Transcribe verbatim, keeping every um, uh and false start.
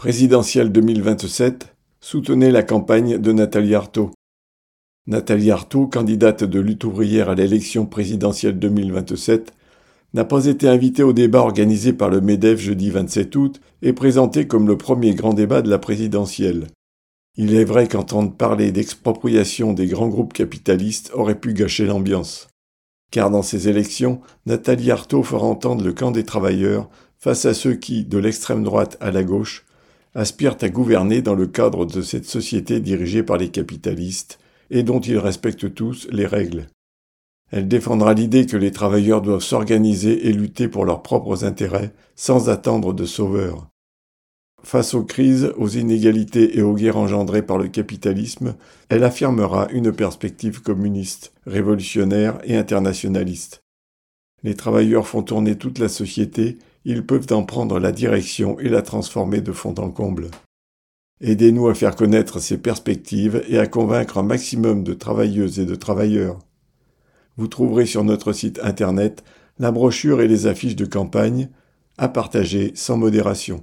Présidentielle deux mille vingt-sept, soutenez la campagne de Nathalie Arthaud. Nathalie Arthaud, candidate de Lutte ouvrière à l'élection présidentielle deux mille vingt-sept, n'a pas été invitée au débat organisé par le MEDEF jeudi vingt-sept août et présenté comme le premier grand débat de la présidentielle. Il est vrai qu'entendre parler d'expropriation des grands groupes capitalistes aurait pu gâcher l'ambiance. Car dans ces élections, Nathalie Arthaud fera entendre le camp des travailleurs face à ceux qui, de l'extrême droite à la gauche, aspirent à gouverner dans le cadre de cette société dirigée par les capitalistes et dont ils respectent tous les règles. Elle défendra l'idée que les travailleurs doivent s'organiser et lutter pour leurs propres intérêts sans attendre de sauveurs. Face aux crises, aux inégalités et aux guerres engendrées par le capitalisme, elle affirmera une perspective communiste, révolutionnaire et internationaliste. Les travailleurs font tourner toute la société, ils peuvent en prendre la direction et la transformer de fond en comble. Aidez-nous à faire connaître ces perspectives et à convaincre un maximum de travailleuses et de travailleurs. Vous trouverez sur notre site internet la brochure et les affiches de campagne, à partager sans modération.